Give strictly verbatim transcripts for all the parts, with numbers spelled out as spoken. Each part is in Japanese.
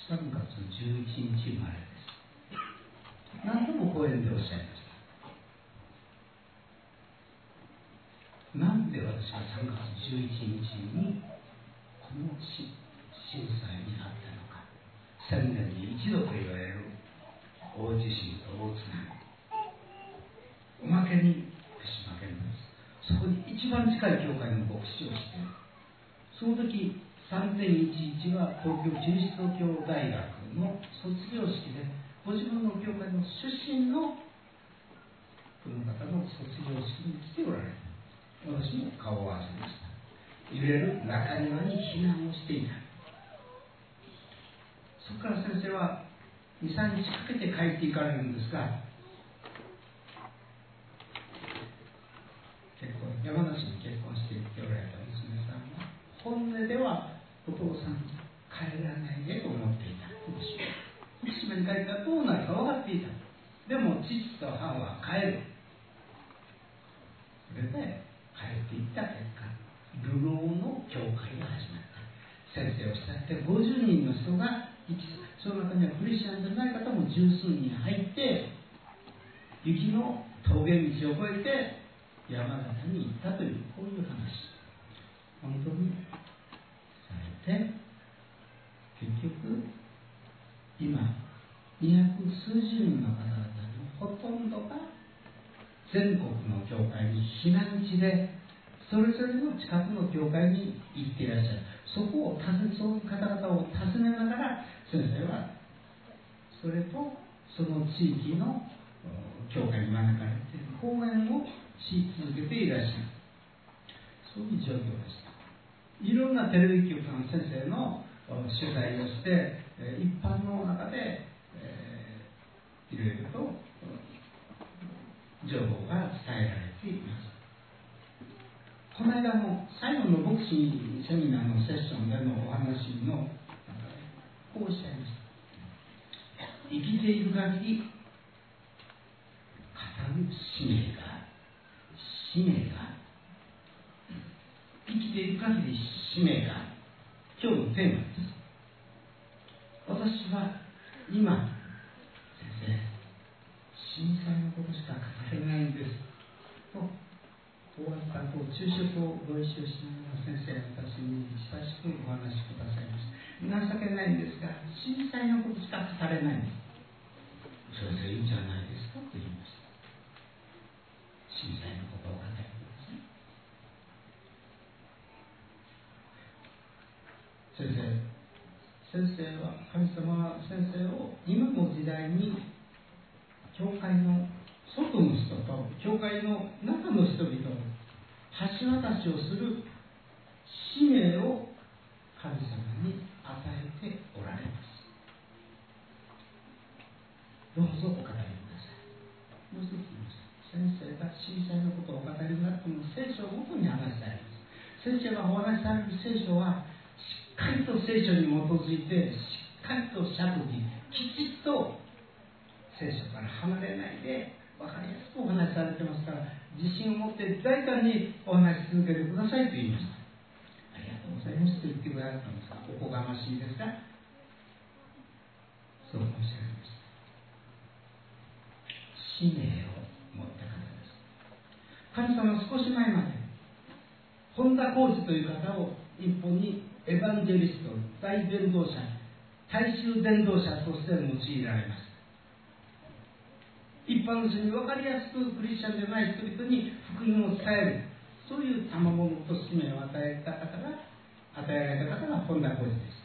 さんがつじゅういちにち生まれです。何度も講演でおっしゃいました。なんで私はさんがつじゅういちにちにこの震災にあったのか。千年に一度と言われる大地震と大津波、おまけに福島県です。そこに一番近い教会の牧師をしている。その時さんぜんいちいちは東京キリスト教大学の卒業式でご自分の教会の出身のこの方の卒業式に来ておられる。私も顔を合わせました。いわゆる中庭に避難をしていた。そこから先生はに、さんにちかけて帰っていかれるんですが、結婚山梨に結婚していっておられた娘さんは本音ではお父さん帰らないでと思っていた。福島に帰ったらどうなるか分かっていた。でも父と母は帰る。それで帰っていった結果、流浪の教会が始まった。先生を慕ってごじゅうにんの人が行き、その中にはクリスチャンじゃない方も十数人入って、雪の峠道を越えて山形に行ったという、こういう話。本当にされて、結局今にひゃくすうじゅうにんの方々のほとんどが全国の教会に避難地でそれぞれの近くの教会に行っていらっしゃる。そこを訪ね、そういう方々を訪ねながら先生はそれとその地域の教会に招かれて講演をし続けていらっしゃる。そういう状況でした。いろんなテレビ局の先生の取材をして一般の中で、えー、いろいろと情報が伝えられています。この間の最後の牧師セミナーのセッションでのお話の中でこうおっしゃいました。生きている限り語る使命が使命が生きている限り使命が今日のテーマです。私は今先生震災のことしか語れないんですと終わった後昼食をご一緒しながら先生私に親しくお話しくださいました。情けないんですが震災のことしか語れないんです。それでいいんじゃないですかと言いました。震災のことを語り先生、先生は神様は先生を今の時代に教会の外の人と教会の中の人々を橋渡しをする使命を神様に与えておられます。どうぞお語りください。もう一つ言います。先生が震災のことをお語りになっても聖書をもとに話してあります。先生がお話しされる聖書はしっかりと聖書に基づいてしっかりと釈義きちっと聖書から離れないで分かりやすくお話しされてますから自信を持って大胆にお話し続けてくださいと言いました。ありがとうございますと言ってくださったんですがおこがましいですがそう申し上げました。使命を持った方です。神様は少し前まで本田浩二という方を日本にエヴァンジェリスト、大伝道者、大衆伝道者として用いられます。一般の人に分かりやすくクリスチャンでない人々に福音を伝える、そういう賜物と使命を与えた方が、与えられた方が本田浩二です。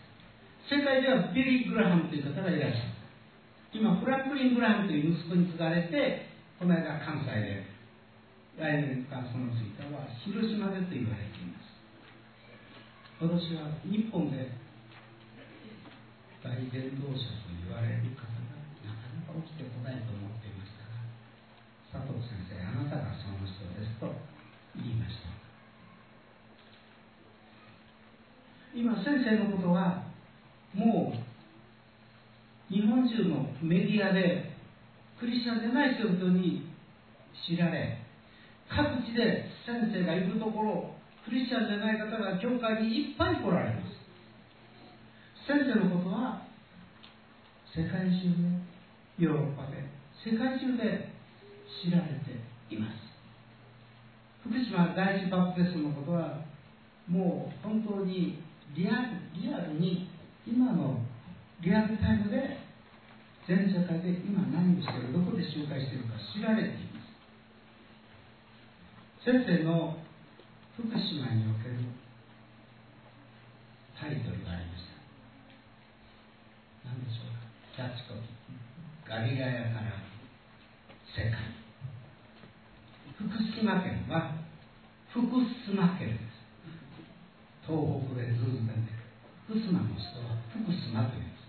世界ではビリー・グラハムという方がいらっしゃる。今、フランクリン・グラハムという息子に継がれて、この間関西で、来年かその次は広島でと言われています。私は日本で大伝道者と言われる方がなかなか起きてこないと思っていましたが、佐藤先生、あなたがその人ですと言いました。今先生のことはもう日本中のメディアでクリスチャンでない人々に知られ、各地で先生がいるところクリスチャンじゃない方が教会にいっぱい来られます。先生のことは世界中で、ヨーロッパで、世界中で知られています。福島第一バプテストのことは、もう本当にリアル、リアルに今のリアルタイムで全世界で今何をしている、どこで紹介しているか知られています。先生の福島におけるタイトルがありました。何でしょうか。キャッチコピー。ガリガヤから世界。福島県は福島県です。東北でずっと出てくる。福島の人は福島というんです。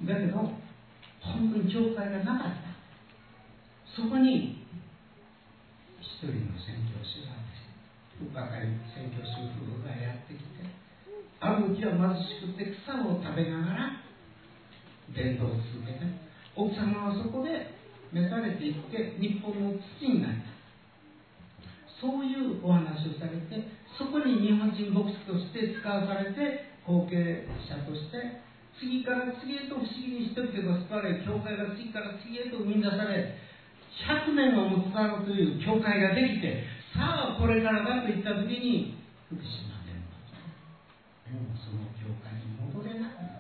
だけど、本当に教会がなかった。そこに一人の宣教師が若い宣教師夫婦がやってきて、ある時は貧しくて草を食べながら伝道を続けて、奥様はそこで召されていって日本の父になった。そういうお話をされて、そこに日本人牧師として使わされて、後継者として次から次へと不思議に人々が救われ、教会が次から次へと生み出され、ひゃくねんをもつだろうという教会ができて、さあこれからだといった時に福島でももうその教会に戻れなくなった。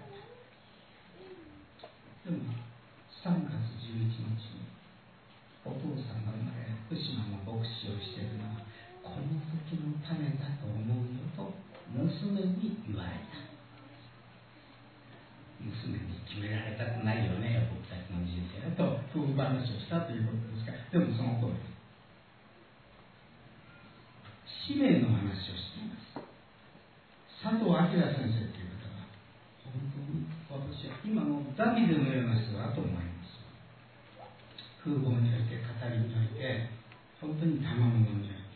でもさんがつじゅういちにちにお父さんが生まれ、福島の牧師をしているのはこの時のためだと思うよと娘に言われた。娘に決められたくないよね、僕たちの人生だと夫婦話をしたということですから。でもその通りです。使命の話をしています。佐藤明先生という方は本当に私は今のダビデのような人だと思います。風貌において、語りにおいて、本当に賜物において。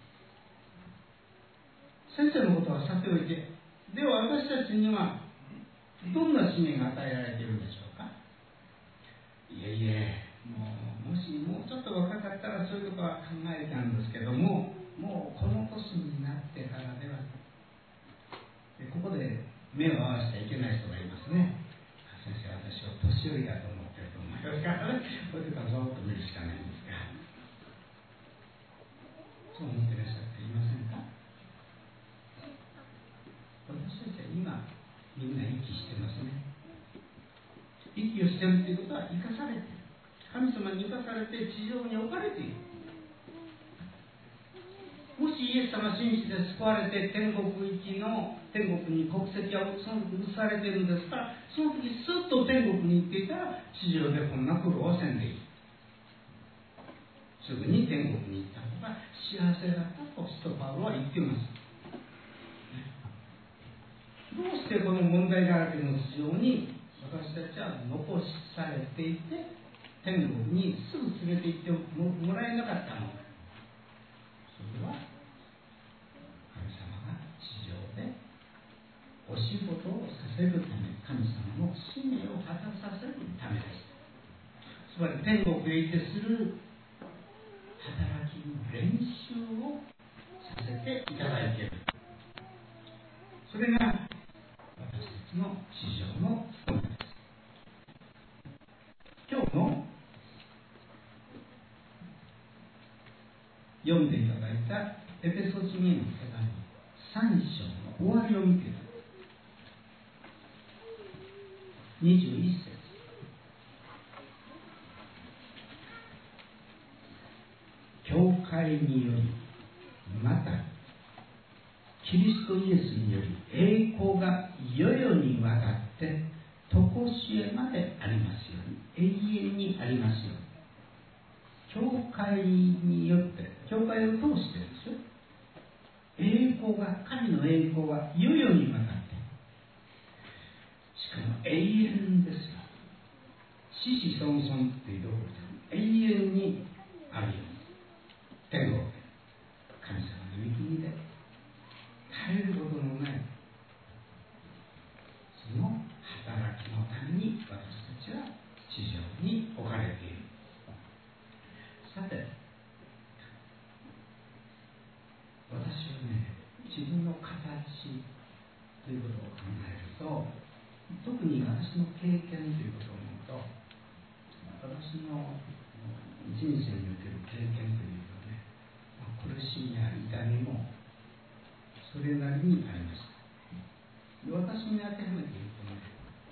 先生のことはさておいて、では私たちにはどんな使命が与えられているでしょうか。いえいえ、もうもしもうちょっと若かったらそういうことは考えたんですけども、もうこの年になってからでは、でここで目を合わせちゃいけない人がいますね。先生、私は年寄りだと思ってると思いますからね、これからぞっと見るしかないんですが、そう思ってらっしゃっていませんか。私たちは今みんな息してますね。息をしてるということは生かされている、神様に生かされて地上に置かれている。もしイエス様信じて救われて天国行きの天国に国籍がその時移されているんですから、その時スッと天国に行っていたら地上でこんな苦労はせんでいい。すぐに天国に行った方が幸せだったと使徒パウロは言っています。どうしてこの問題だらけの地上に私たちは残されていて、天国にすぐ連れて行ってもらえなかったのか。それは神様が地上でお仕事をさせるため、神様の使命を果たさせるためです。つまり天国へ行ってする働きの練習をさせていただいている。それが私たちの地上の務めです。今日の読んでいただいたエペソ人への手紙さん章の終わりを見ていただきます。にじゅういっ節。教会により、またキリストイエスにより栄光が世々にわたって常しえまでありますように、永遠にありますように。教会によって、教会を通してですよ、栄光が、神の栄光が世々にわたって、しかも永遠ですよ。子々孫々っていうところで永遠にあるように、天国で神様の御国で絶えることのないその働きのために私たちは地上に置かれている。さて、私はね、自分の形ということを考えると、 特に私の経験ということを思うと、私の人生における経験というのはね、苦しみや痛みもそれなりにありました。私に当てはめて言うとね、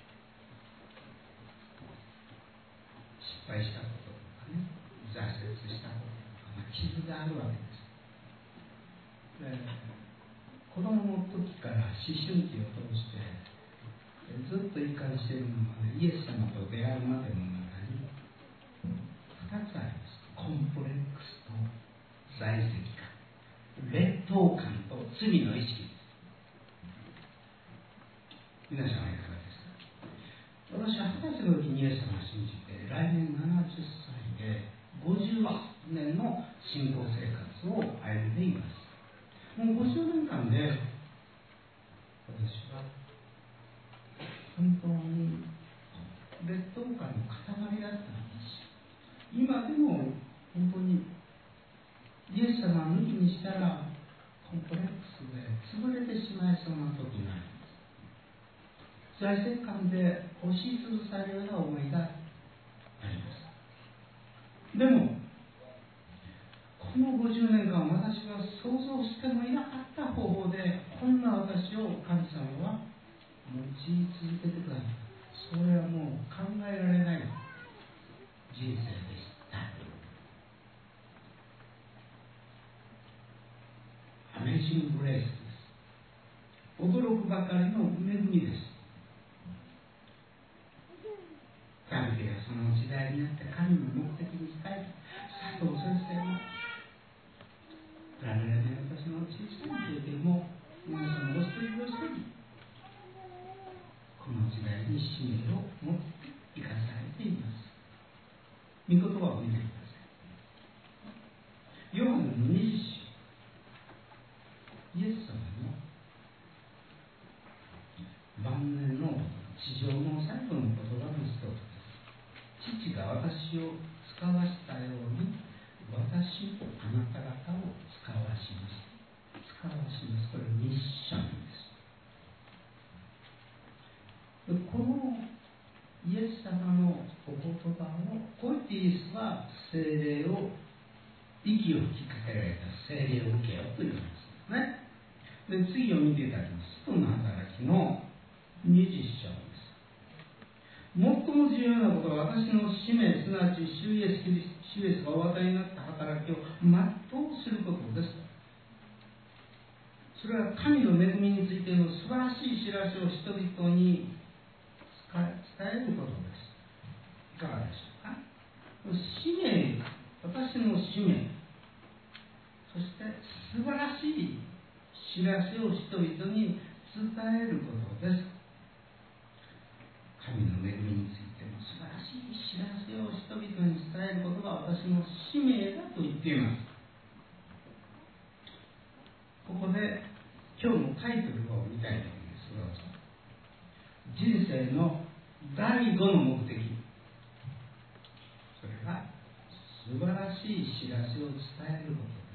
失敗したこととかね、挫折したこととか、まあ、傷があるわけです。で、子供の時から思春期を通してずっと一貫しているのは、ね、イエス様と出会うまでの中にふたつあります。コンプレックスと在籍感、劣等感と罪の意識です。皆さんはいかがですか？私は二十歳の時にイエス様を信じて、来年ななじゅっさいでごじゅうねんの信仰生活を歩んでいます。もうごじゅうねんかんで私は本当に劣等感の塊だったんです。今でも本当にイエス様を抜きにしたらコンプレックスで潰れてしまいそうな時があります。財政官で押しつぶされるような思いがあります。でもこのごじゅうねんかん、私は想像してもいなかった方法でこんな私を神様は用い続けてくださった。それはもう考えられない人生でした。アメージング・グレースです。驚くばかりの恵みです。ダビデがその時代にあって神の目的に使えた。佐藤先生もプラネラで私の小さい経験も皆さんお一人お一人この時代に使命を持って生かされています。御言葉を見てください。ヨハネのにじゅっ章、イエス様の晩年の地上の最後の言葉の一つです。父が私を使わしたように私とあなた方を使わします。使わします。これミッションです。でこのイエス様のお言葉をこう言ってイエスは聖霊を息を吹きかけられた聖霊を受けようと言うんですね。で次を見ていただきます。使徒の働きのにじゅっ章です。最も重要なことは私の使命、すなわち主イエスキリスト、主イエスがお与えになった働きを全うすることです。それは神の恵みについての素晴らしい知らせを人々に伝えることです。いかがでしょうか？使命、私の使命、そして素晴らしい知らせを人々に伝えることです。神の恵みについての素晴らしい知らせを人々に伝えることが私の使命だと言っています。ここで今日のタイトルを見たいと思います。どうぞ。人生の第五の目的、それは素晴らしい知らせを伝えることです。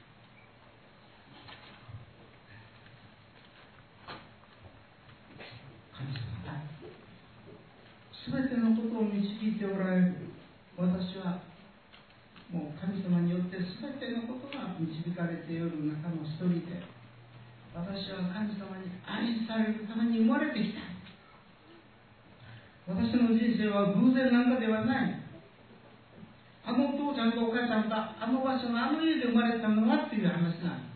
神様がすべてのことを導いておられる。私はもう神様によってすべてのことが導かれている中の一人で、私は神様に愛されるために生まれてきた。私の人生は偶然なんかではない。あのお父ちゃんとお母ちゃんがあの場所のあの家で生まれたのはっていう話なんです。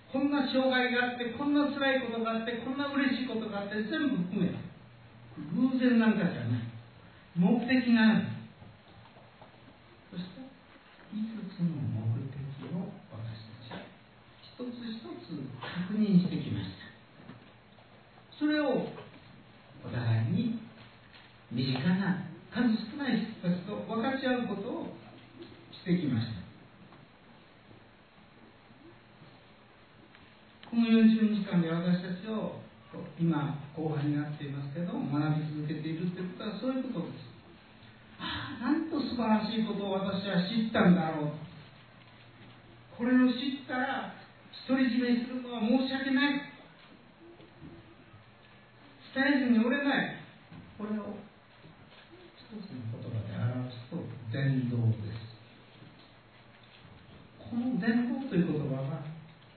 こんな障害があって、こんな辛いことがあって、こんな嬉しいことがあって、全部含めて偶然なんかじゃない。目的がある。そしていくつの目的を私たちは一つ一つ確認してきました。それをお互いに身近な数少ない人たちと分かち合うことをしてきました。このよんじゅうにちかんで私たちを今後半になっていますけれども学び続けているということはそういうことです。ああ、なんと素晴らしいことを私は知ったんだろう。これを知ったら独り占めするのは申し訳ない。 絶えずに折れない。これを一つの言葉で表すと伝道です。この伝道という言葉は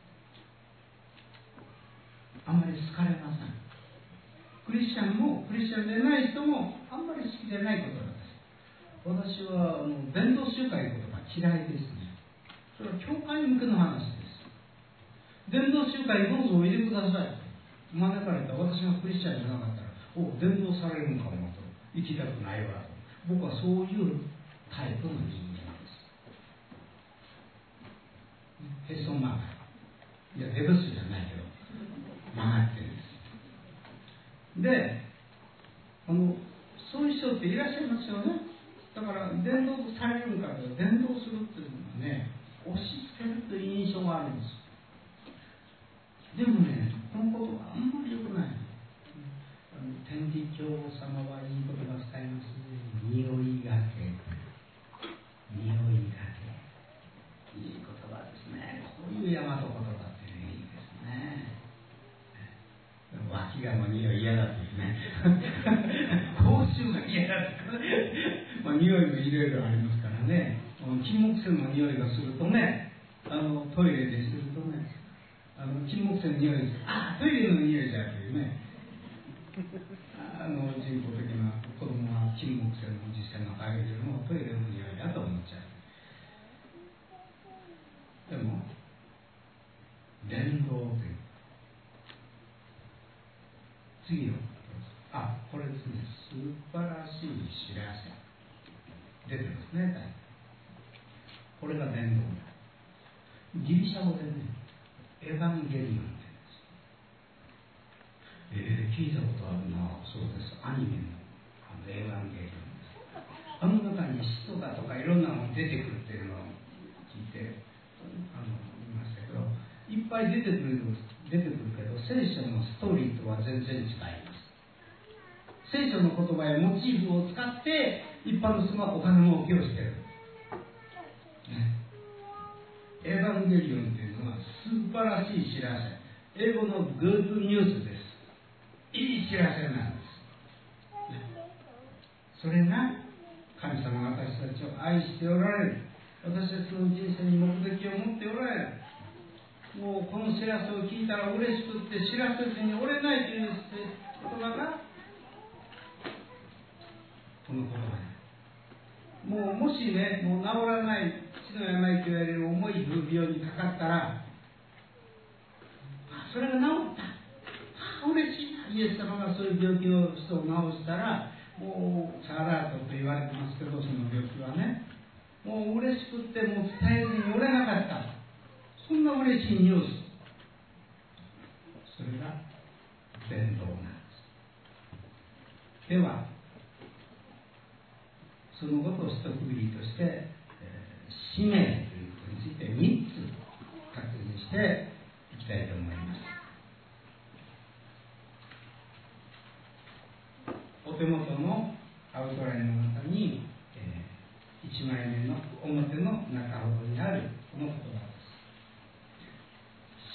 あまり好かれません。クリスチャンもクリスチャンでない人もあんまり好きでない言葉です。私はあの伝道集会の言葉嫌いですね。それは教会向けの話です。伝道集会どうぞおいでください。招かれた私がクリスチャンじゃなかったら、お伝道されるのかもと、行きたくないわと。僕はそういうタイプの人間です。へそ曲がり。いや、ヘブスじゃないよ。曲がってるんです。で、あの、そういう人っていらっしゃいますよね。だから、伝道されるから、伝道するっていうのはね、押し付けるという印象があるんです。でもね、このことはあんまり良くない。あの天理教様はいい言葉使いますね。匂いがけ。匂いがけ。いい言葉ですね。こういう大和言葉っていいですね。脇がの匂い嫌だっていうね。口臭が嫌だとかね。まあ匂いもいろいろありますからね。金木犀の匂いがするとね、あのトイレでするとね、あの金木犀の匂いです。ああ、トイレの匂いじゃというね。あの人工的な子供が金木犀の実際の嗅いでるのをトイレの匂いだと思っちゃう。でも伝道という次のあこれですね、素晴らしい知らせ出てますね。これが伝道だ。ギリシャ語でね、エヴァンゲリオンって言うんです。えー、聞いたことあるな。そうです。アニメのあのエヴァンゲリオンです。あの中に使徒だとかいろんなの出てくるっていうのを聞いてあの言いましたけど、いっぱい出てくる出てくるけど、聖書のストーリーとは全然違います。聖書の言葉やモチーフを使って一般の人がお金儲けをしている、ね、エヴァンゲリオンというのは素晴らしい知らせ、英語のグッドニュースです。いい知らせなんです、ね、それが神様が私たちを愛しておられる、私たちの人生に目的を持っておられる。もうこの知らせを聞いたら嬉しくって知らせずに折れないという言葉がこの言葉で、もうもしね、もう治らない血の病と言われる重い風病にかかったら、それが治った、あ、嬉しいな、イエス様がそういう病気の人を治したら、もうサラートと言われてますけど、その病気はね、もう嬉しくってもう伝えずに折れなかった、そんな嬉しいニュース、それが伝道なんです。ではそのことを一区切りとして、えー、使命ということについてみっつ確認していきたいと思います。お手元のアウトラインの中に、えー、いちまいめの表の中ほどにあるこの言葉です。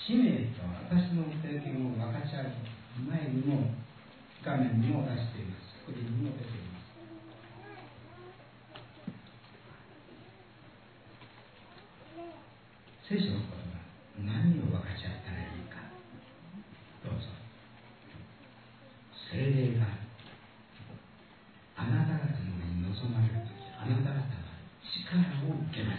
使命と私の経験を分かち合うと、前にも画面にも出しています。スクリーンにも出ています。聖書の言葉、何を分かち合ったらいいか。どうぞ。聖霊があなた方の上に臨まれるとき、あなた方は力を受けます。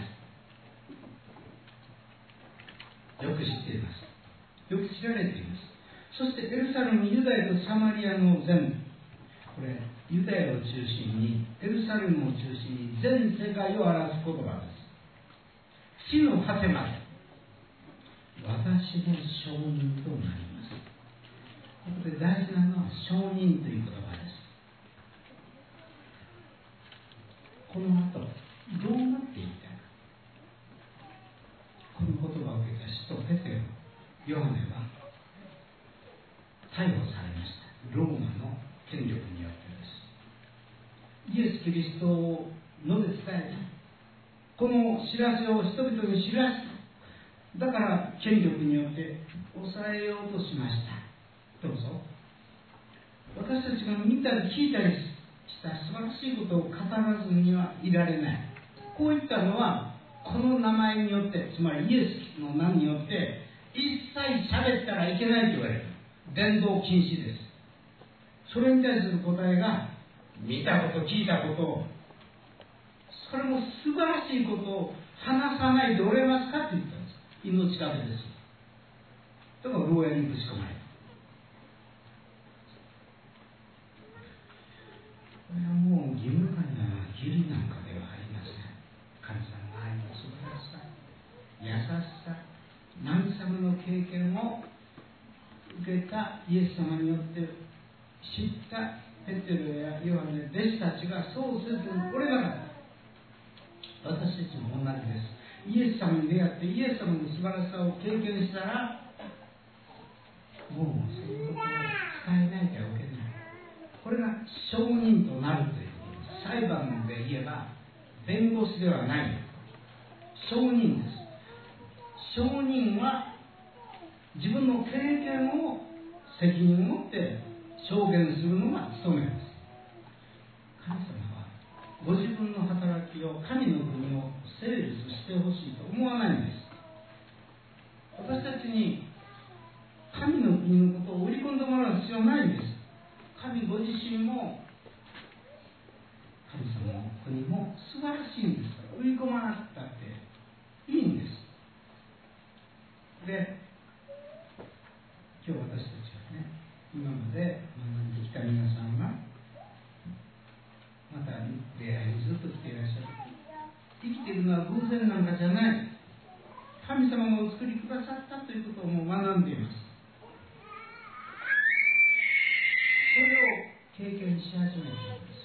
よく知っています。よく知られています。そしてエルサレム、ユダヤとサマリアの全部、これユダヤを中心にエルサレムを中心に全世界を表す言葉です。地の果てまで私の承認となります。ここで大事なのは承認という言葉です。この後どうなっていったか、この言葉を受けた使徒ペテロ、ヨハネは逮捕されました。ローマの権力によってです。イエス・キリストを述べ伝えた、この知らせを人々に知らせた。だから権力によって抑えようとしました。どうぞ。私私たちが見たり聞いたりした素晴らしいことを語らずにはいられない。こういったのはこの名前によって、つまりイエスの名によって一切喋ったらいけないと言われる。伝道禁止です。それに対する答えが、見たこと聞いたことを、それも素晴らしいことを話さないでおれますかと言ったんです。命がけです。だから牢屋にぶち込まれた。これはもう義務感や義理なんかではありません。神様の愛の素晴らしさ、優しさ、慰めの経験を受けたイエス様によって知ったペテロやヨハネ、弟子たちがそうせずにこれなかった。私たちも同じです。イエス様に出会ってイエス様の素晴らしさを経験したら、もうそのことを伝えないでおけない。これが証人となるということです。裁判で言えば弁護士ではない、証人です。証人は自分の経験を責任を持って証言するのが務めです。神様はご自分の働きを、神の国を成立してほしいと思わないんです。私たちに神の国のことを売り込んでもらう必要はないんです。神ご自身も神様の国も素晴らしいんですから、売り込まなくたっていいんです。で、今日私たちはね、今まで学んできた皆さんがまた出会いにずっと来ていらっしゃる。生きているのは偶然なんかじゃない。神様がお作りくださったということをもう学んでいます。それを経験し始めているんです。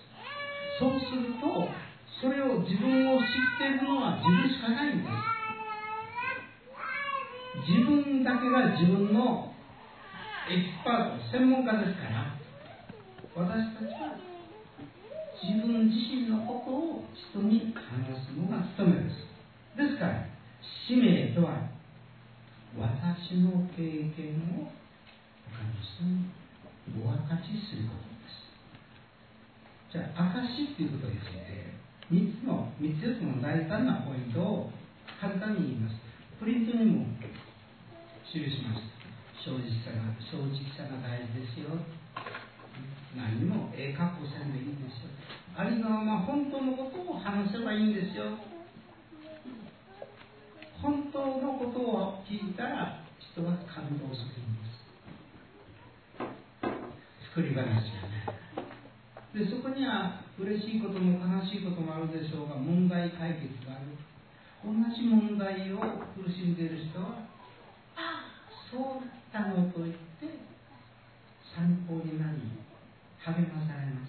そうすると、それを自分を知っているのは自分しかないんです。自分だけが自分のエキスパート、専門家ですから、私たちは自分自身のことを人に話すのが務めです。ですから、使命とは私の経験を他の人にお明かしすることです。じゃあ、証しということについてみっつのみっつよつの大胆なポイントを簡単に言います。プリントにも記しました。正直さが正直さが大事ですよ。何もええ格好せんでいいんですよ。ありのまま本当のことを話せばいいんですよ。本当のことを聞いたら人は感動するんです。作り話じゃない。で、そこには嬉しいことも悲しいこともあるでしょうが、問題解決がある。同じ問題を苦しんでいる人は、ああ、そうだったのと言って参考になり励まされます。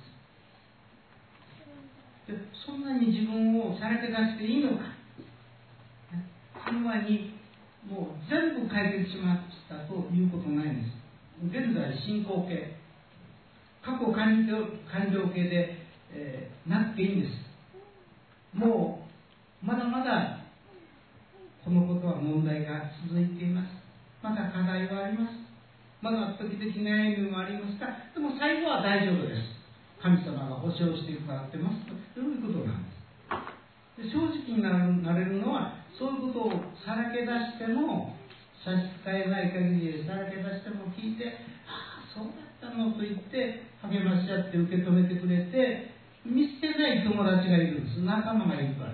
で、そんなに自分をさらけ出していいのか。その前にもう全部解決しましたということないんです。現在進行形、過去完了、完了形で、えー、なっていいんです。もうまだまだこのことは問題が続いています。まだ課題はあります。まだ時々悩みもありますが、でも最後は大丈夫です。神様が保証してくださってますということなんです。で、正直になる、なれるのは、そういうことをさらけ出しても差し支えない限りでさらけ出しても聞いて、ああそうだったのと言って励まし合って受け止めてくれて、見捨てない友達がいるんです。仲間がいるからです。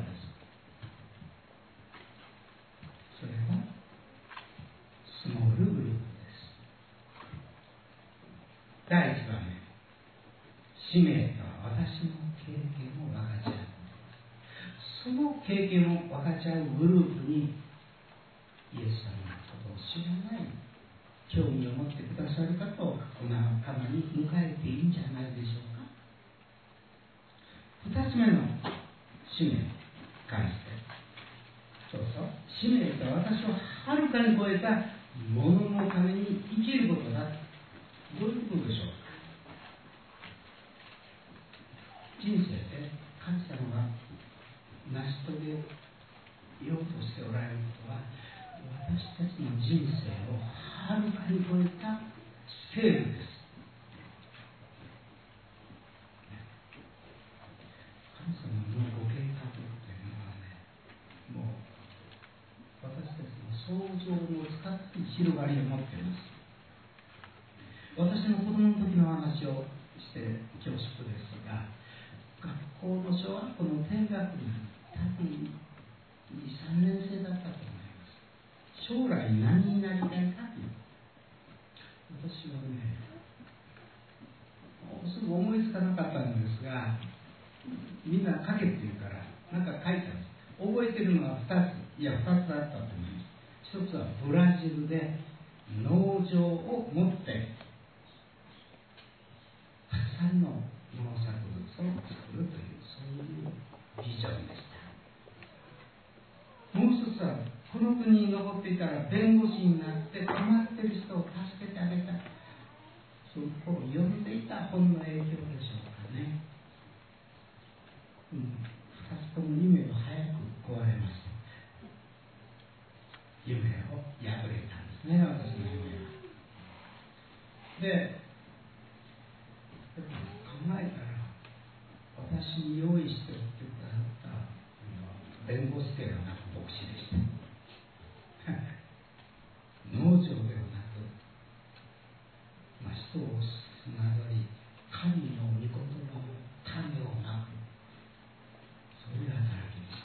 それはスモールグループです。だいいちばんめ、使命とは私の経験を分かち合う。その経験を分かち合うグループにイエス様のことを知らない興味を持ってくださる方をこのために迎えていいんじゃないでしょうか。二つ目の使命に関して、そうそう、使命とは私をはるかに超えたもののために生きることだ。どういうことでしょうか。人生で神様が成し遂げようとしておられることは、私たちの人生をはるかに超えたスケールです。 想像を使って広がりを持っています。私の子供の時の話をして恐縮ですが、学校の小学校の低学年、多分に、さんねん生だったと思います。将来何になりたいかという。私はね、もうすぐ思いつかなかったんですが、みんな書けって言うから、なんか書いたんです。覚えてるのはふたつ、いやふたつあったと思います。ひとつはブラジルで農場を持ってたくさんの農作物を作るという、そういうビジョンでした。もう一つは、この国に残っていたら弁護士になって困っている人を助けてあげたい、そういう本を読んでいた本の影響でしょうかね。うん、ふたつとも夢を早く壊れました。夢を破れたんですね、私の夢は。で、考えたら、私に用意しておいてくださった弁護士ではなく牧師でした。農場ではなく、まあ、人をつながり、神の御言葉の種をまく、そういう働きでした。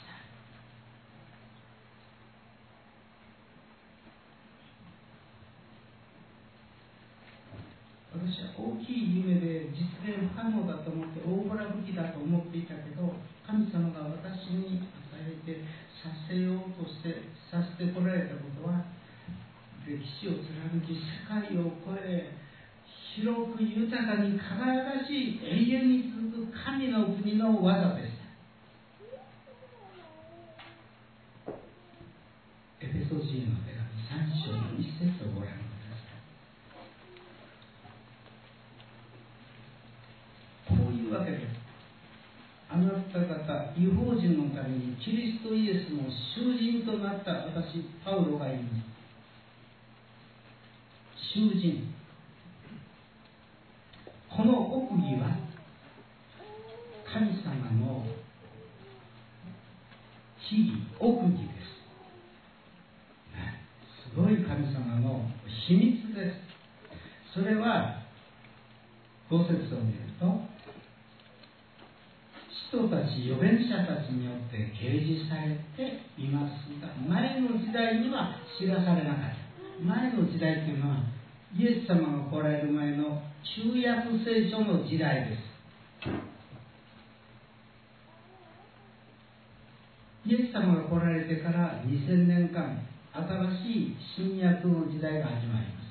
私は大きい夢で実現不可能だと思って、大ボラ吹きだと思っていたけど、神様が私に与えてさせようとしてさせてこられたことは、歴史を貫き世界を超え、広く豊かに輝かしい永遠に続く神の国の技でした。エペソ人の手紙さん章の一節をご覧ください。こういうわけで、あなた方異邦人のためにキリストイエスの囚人となった私パウロが言います。囚人、この奥義は神様の秘義、奥義です、ね、すごい神様の秘密です。それはご節を見ると、使徒たち、預言者たちによって掲示されていますが、前の時代には知らされなかった。前の時代というのはイエス様が来られる前の旧約聖書の時代です。イエス様が来られてからにせんねんかん、新しい新約の時代が始まります。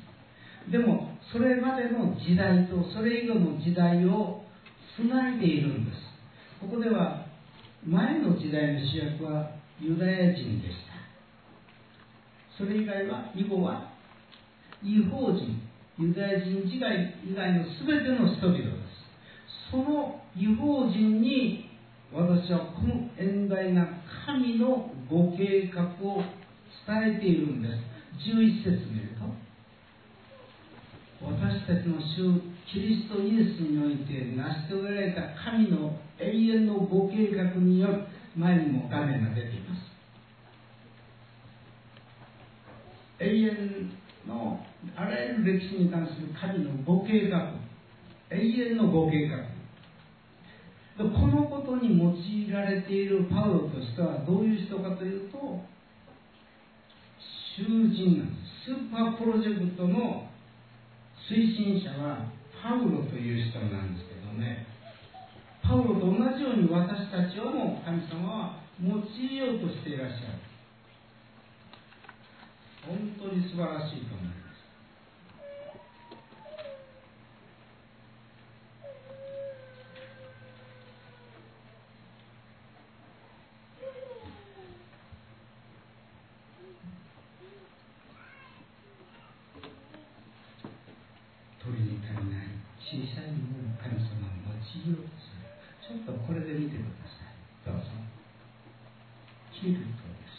でもそれまでの時代とそれ以後の時代をつないでいるんです。ここでは前の時代の主役はユダヤ人でした。それ以外は、以後は異邦人、ユダヤ人以外以外のすべての人々です。その異邦人に私はこの遠大な神のご計画を伝えているんです。じゅういち節見ると、私たちの主キリストイエスにおいて成し遂げられた神の永遠のご計画による、前にも画面が出ています。永遠のあらゆる歴史に関する神のご計画、永遠のご計画、このことに用いられているパウロとしてはどういう人かというと、囚人なんです。スーパープロジェクトの推進者はパウロという人なんですけどね、パウロと同じように私たちをも神様は用いようとしていらっしゃる。本当に素晴らしいと思います。鳥に足りない小さいものを神様を用いようとする。ちょっとこれで見てください。どうぞ。キルトです。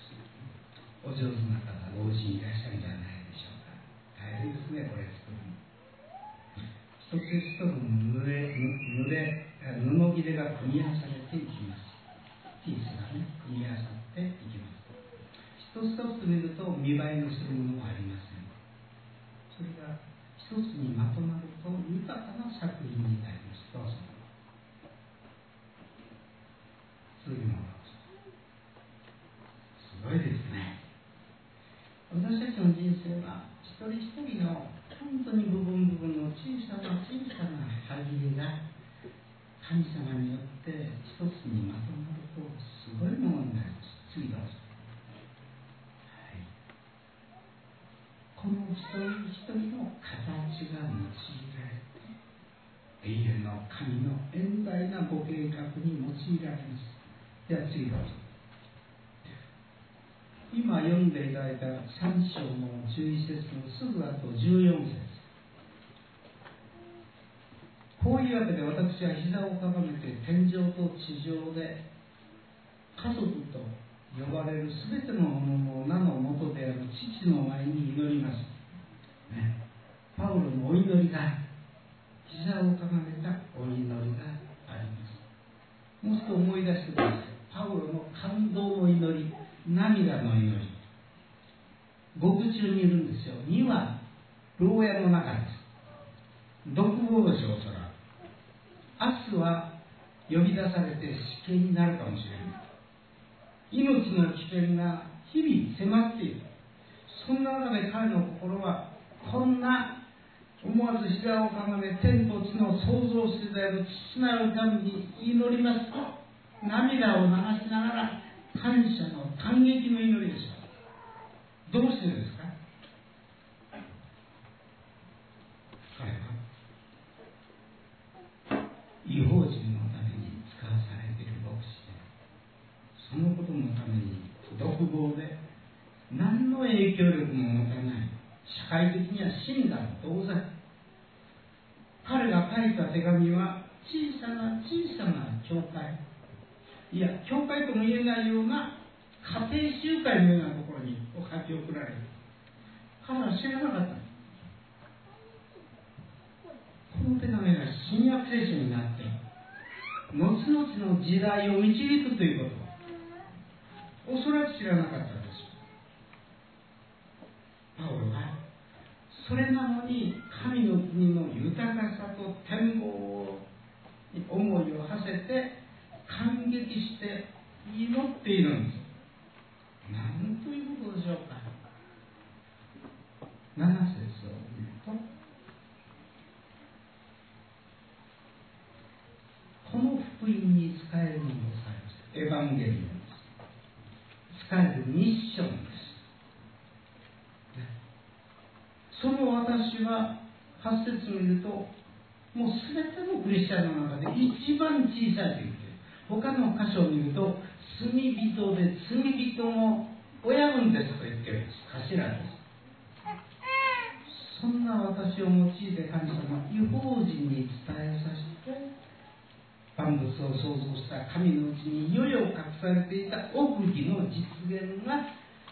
お上手な方、老人いらっしゃるんじゃないでしょうか。大変ですね、これ作るの。一つ一つの濡れ、濡れ、布切れが組み合わされていきます。ピースがね、組み合わさっていきます。一つ一つ見ると見栄えのするものはありません。それが一つにまとまると豊かな作品になります。どうぞ。次のすごいですね。私たちの人生は一人一人の本当に部分部分の小さな小さな歯切れが神様によって一つにまとまるとすごいものになります。次どうぞ。はい、この一人一人の形が用いられて永遠の神の遠大なご計画に用いられます。では次どうぞ。今読んでいただいたさん章のじゅういち節のすぐ後じゅうよん節。こういうわけで私は膝をかがめて天上と地上で家族と呼ばれるすべてのものの名のもとである父の前に祈ります、ね、パウロのお祈りが膝をかがめたお祈りがあります。もう少し思い出してください。パウロの感動の祈り、涙の祈り、獄中にいるんですよ。には牢屋の中です。独房でしょう。それは明日は呼び出されて死刑になるかもしれない。命の危険が日々迫っている。そんな中で彼の心はこんな思わず膝をかがめ天と地の創造主である父なる神に祈ります。涙を流しながら感謝の感激の祈りでした。どうしてですか？彼は異邦人のために使わされている牧師で、そのことのために独房で何の影響力も持たない、社会的には死んだ同罪。彼が書いた手紙は小さな小さな教会、いや教会とも言えないような家庭集会のようなところに書き送られる。彼は知らなかった。この手紙が新約聖書になって後々の時代を導くということをおそらく知らなかったでしょう。パウロがそれなのに神の国の豊かさと展望に思いを馳せて感激して祈っているんです。何ということでしょうか。なな節を見ると、この福音に使えるのでございます。エヴァンゲリオンです。使えるミッションです。その私ははち節を見ると、もうすべてのクリスチャンの中で一番小さいと言っている。他の箇所を見ると、罪人で罪人の親分ですと言っているんです。頭です。そんな私を用いて神様は異邦人に伝えさせて、万物を創造した神のうちにいよいよ隠されていた奥義の実現が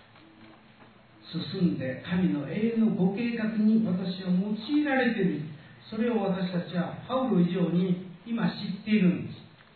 進んで、神の永遠のご計画に私は用いられている。それを私たちはパウロ以上に今知っているんです。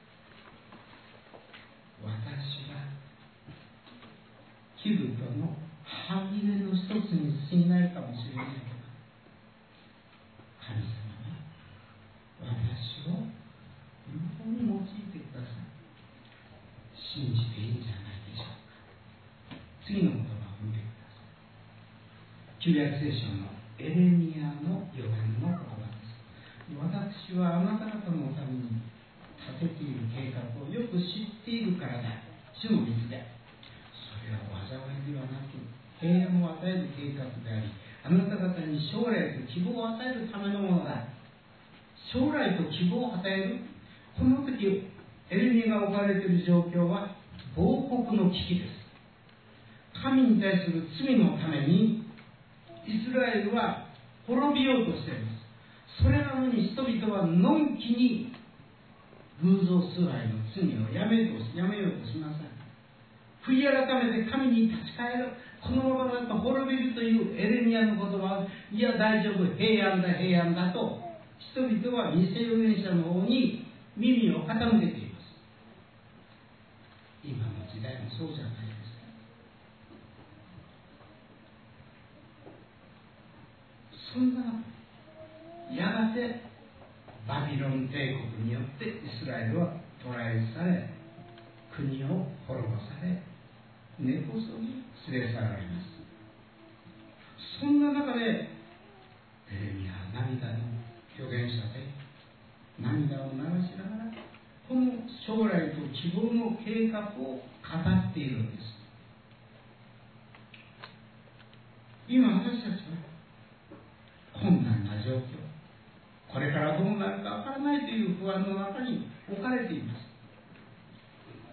私はキルトの歯切れの一つに過ぎないかもしれないけど、神様は私を本当に用いてください。信じていいんじゃないでしょうか。次の言葉を見てください。旧約聖書のエレミヤの予言の言葉です。私はあなた方のために立てている計画をよく知っているからだ。主の水で。それは災いではなく平安を与える計画であり、あなた方に将来と希望を与えるためのものだ。将来と希望を与える。この時エレミヤが置かれている状況は亡国の危機です。神に対する罪のためにイスラエルは滅びようとしています。それなのに人々はのんきに偶像崇拝の罪をやめようとやめようとしません。悔い改めて神に立ち返る。このままだと滅びるというエレミヤの言葉は、いや大丈夫、平安だ平安だと人々は偽預言者の方に耳を傾けています。今の時代もそうじゃないですか。 バビロン帝国によってイスラエルは捕らえされ、国を滅ぼされ、根こそぎ連れ去られます。そんな中でエレミヤは涙の預言者で涙を流しながらこの将来と希望の計画を語っているんです。今私たちは困難な状況、これからどうなるかわからないという不安の中に置かれています。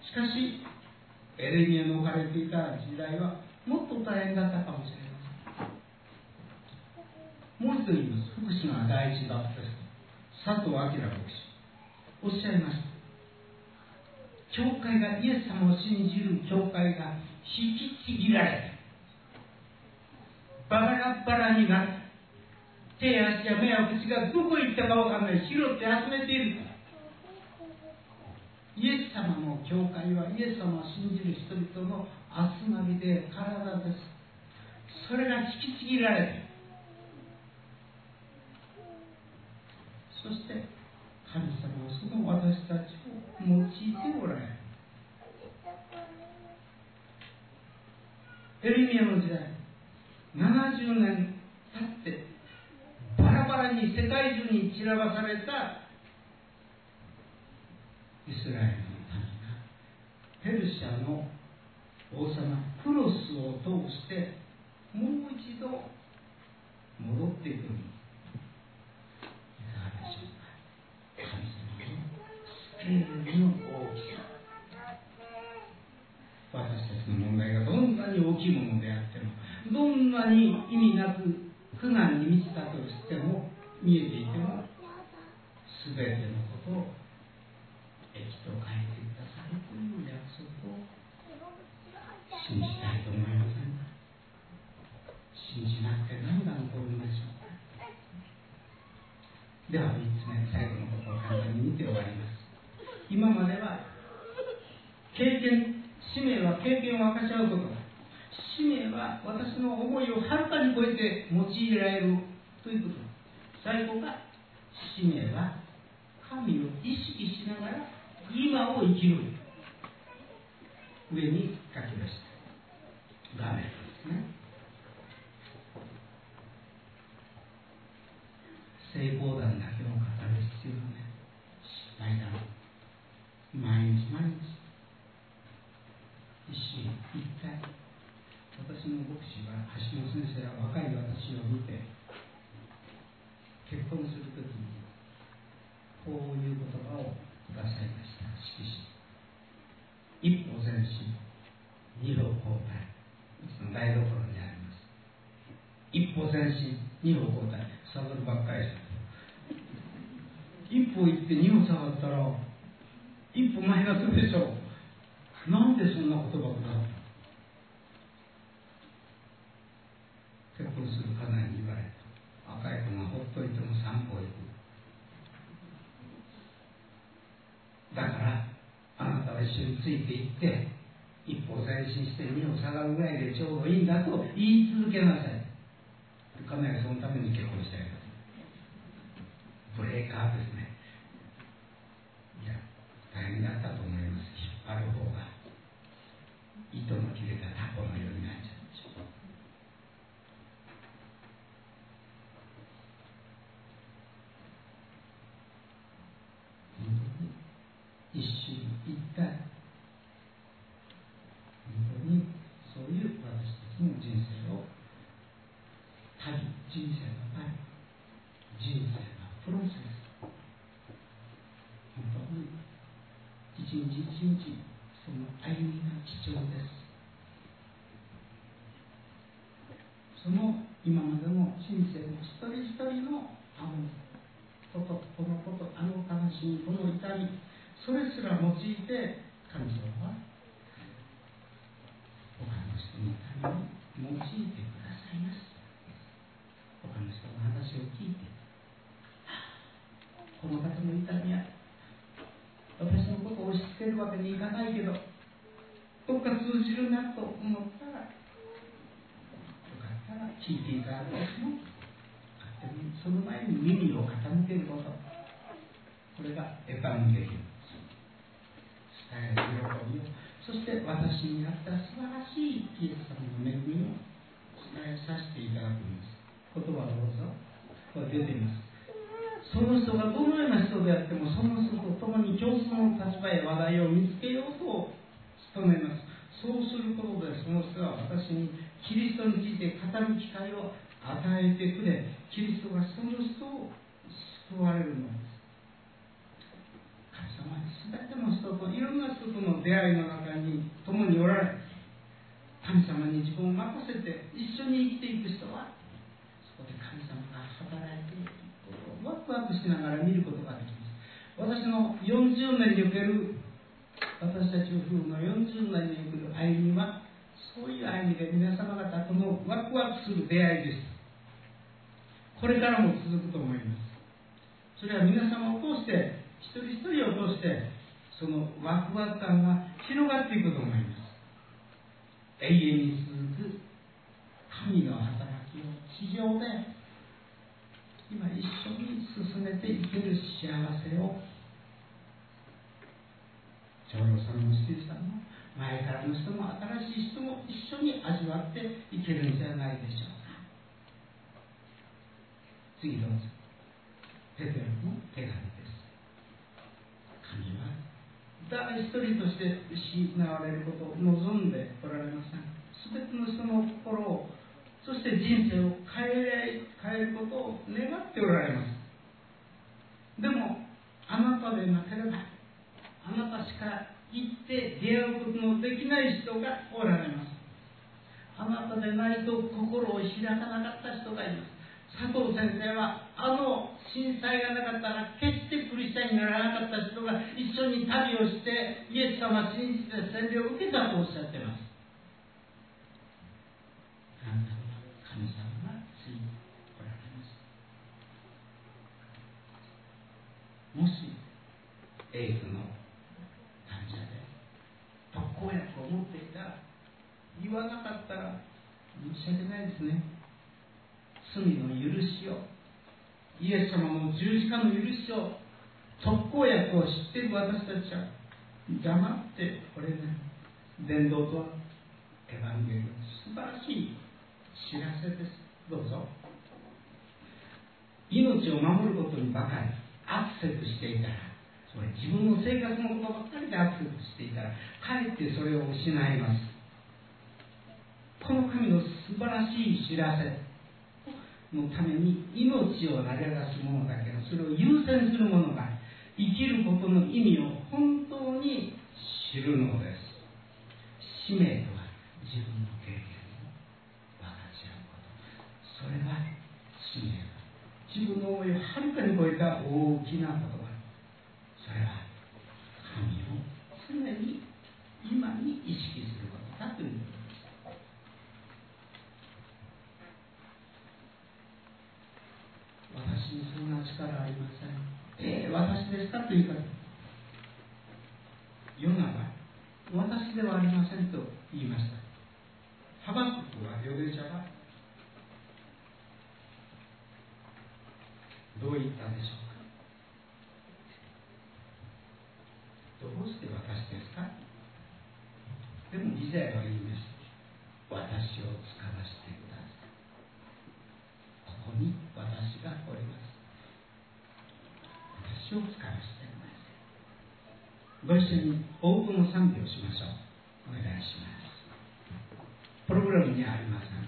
しかしエレミヤの置かれていた時代はもっと大変だったかもしれません。もう一度言います。福島第一バプテスト佐藤明牧師おっしゃいました。教会が、イエス様を信じる教会が引きちぎられてバラバラになって、手や足や目や口がどこ行ったかわからない、拾って集めているから。イエス様の教会はイエス様を信じる人々の集まりで体です。それが引きちぎられて、そして神様はその私たちを用いておられる。エレミヤの時代、ななじゅうねん経ってバラバラに世界中に散らばされたイスラエルの民がペルシャの王様クロスを通してもう一度戻ってくる。いかがでしょうか。神様のスケールの大きさ、私たちの問題がどんなに大きいものであっても、どんなに意味なく苦難に満ちたとしても、見えていても、すべてのことを益と変えてくださるという約束を信じたいと思いませんか。信じなくて何が残るんでしょうか。ではみっつめ、最後のことを簡単に見て終わります。今までは経験、使命は経験を分かち合うこと、使命は私の思いをはるかに超えて用いられるということ。最後が使命は神を意識しながら今を生きる。上に書きました画面ですね。成功談だけを語る必要はない。失敗談、毎日毎日一心一体。私の牧師は橋本先生は若い私を見て、結婚するときにこういう言葉をくださいました。色紙、一歩前進、二歩後退。その台所にあります。一歩前進、二歩後退。下がるばっかりです。一歩行って二歩下がったら一歩マイナスでしょう。なんでそんな言葉くださった。結婚する家内に言われた。若い子がほっといても三歩行く。だからあなたは一緒についていって一歩前進して二歩下がるぐらいでちょうどいいんだと言い続けなさい。家内がそのために結婚したよ。ブレーカーですね。いや、大変だったと思います。引っ張る方が糸の切れたタコのようになっちゃうでしょう。本当に一心一体、本当にそういう私たちの人生を旅、人生の旅、人生のプロセス、本当に一日一日その歩みが貴重です。その今までの人生の一人一人のあのことこのこと、あの悲しみ、この痛み、それすら用いて神様は他の人のために用いてくださいます。他の人の話を聞いて、この方の痛みは私のことを押し付けるわけにいかないけどどっか通じるなと思ったら、よかったら聞いていただくことも、その前に耳を傾けること、 これがエヴァンゲリオンです。伝える喜びを、そして私にあった素晴らしいイエス様の恵みを伝えさせていただくんです。言葉をどうぞ。これ出ています。その人がどのような人であっても、その人と共に共通の立場や話題を見つけようと努めます。そうすることで、その人は私にキリストについて語る機会を与えてくれ、キリストがその人を救われるのです。神様は全ての人と、いろんな人との出会いの中に共におられ、神様に自分を任せて一緒に生きていく人は、そこで神様が働いていくことをワクワクしながら見ることができます。私のよんじゅうねんにおける、私たち夫婦のよんじゅうねんにおける歩みは、そういう歩みで皆様方とのワクワクする出会いです。これからも続くと思います。それは皆様を通して、一人一人を通して、そのワクワク感が広がっていくと思います。永遠に続く神の働きを地上で今一緒に進めていける幸せを、長老さんもシティさんも前からの人も新しい人も一緒に味わっていけるんじゃないでしょうか。次どうぞ。ペテロの手紙です。神は誰一人として失われることを望んでおられません。すべての人の心を、そして人生を変え、変えることを願っておられます。でもあなたでなければ、あなたしか行って出会うことのできない人がおられます。あなたでないと心を開かなかった人がいます。佐藤先生はあの震災がなかったら決してクリスチャンにならなかった人が一緒に旅をしてイエス様を信じて洗礼を受けたとおっしゃっています。あなたは神様がついておられます。もしエイズの患者で特効薬を持っていたら、言わなかったら申し訳ないですね。罪の許しを、イエス様の十字架の許しを、特効薬を知っている私たちは黙ってこれね、伝道とはエヴァンゲリオン、素晴らしい知らせです。どうぞ。命を守ることにばかりアクセスしていたら、それ自分の生活のことばかりでアクセスしていたら、かえってそれを失います。この神の素晴らしい知らせのために、命を投げ出す者だけど、それを優先する者が生きることの意味を本当に知るのです。使命とは自分の経験を分かち合うこと。それは使命だ。自分の思いをはるかに超えた大きなことだ。それは神を常に今に意識することだということです。私にそんな力はありません。えー、私ですかという方、ヨナは私ではありませんと言いました。ハバククは、預言者はどう言ったでしょうか。どうして私ですか。でもイザヤは言いました。私を使わせてください。ここに私がおります。私を使わせてください。ご一緒に多くの賛美をしましょう。お願いします。プログラムにはありません。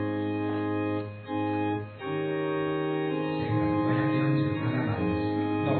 どう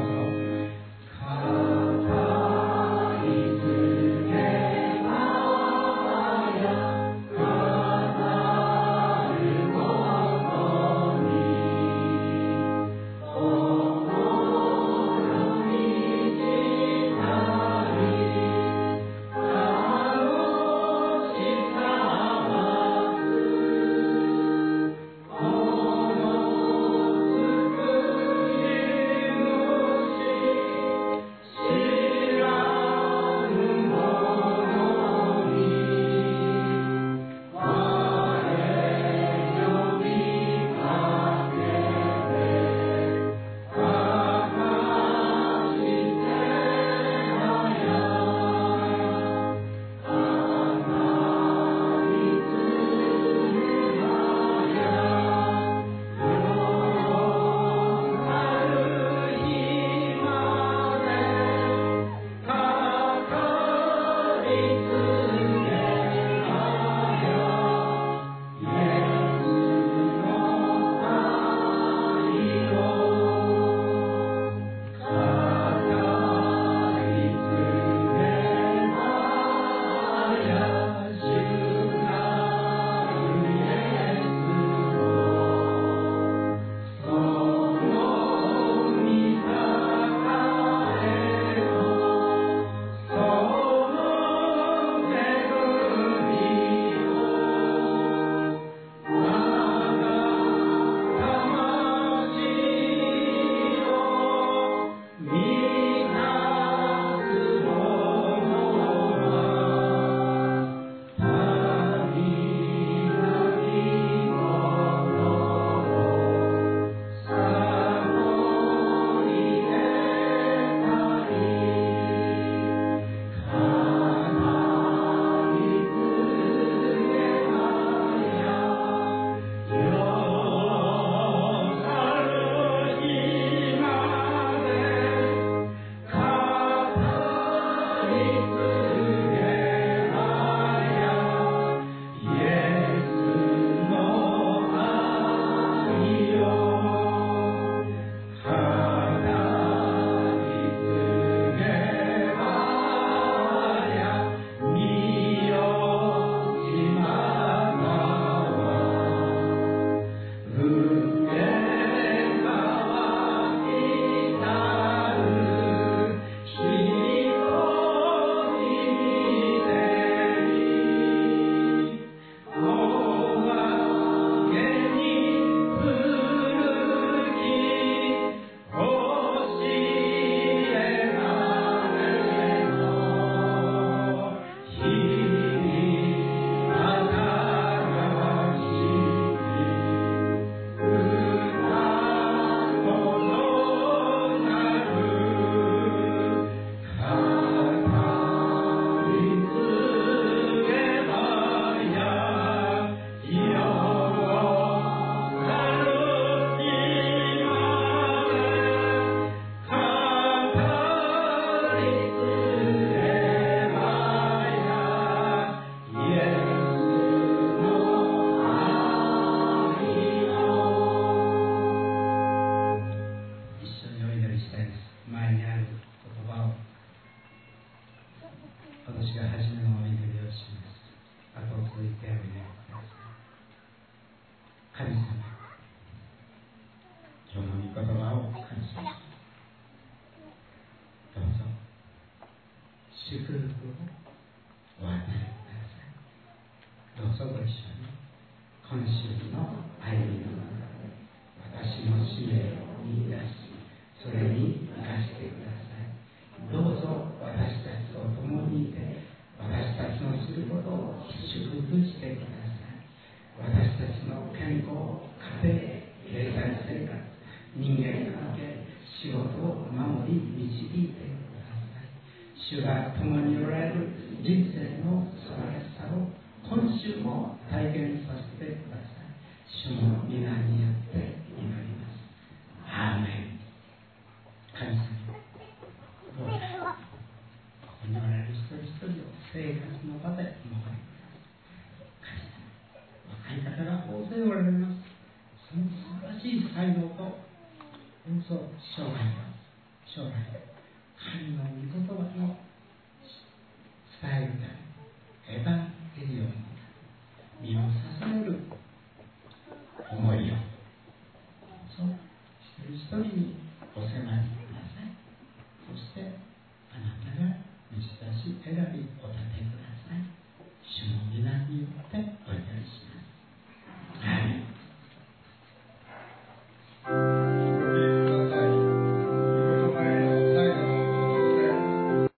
そと一緒に今週の歩みの中で私の使命を見出し、それに生かしてください。どうぞ私たちと共にいて、私たちのすることを祝福してください。私たちの健康、家庭、経済生活、人間関係、仕事を守り導いてください。主が共におられる人生の素晴らしさを今週も体験させてください。主の皆によって祈ります。アーメン。神様、どうぞここにおられる一人一人を生活の場で守りください。神様、若い方が大勢おられます。その素晴らしい才能とどうぞ生涯を将来神の御言葉の伝えるためエヴァンゲリオンの身を支える思いをそう一人一人にお迫りください。そしてあなたが召し出し選び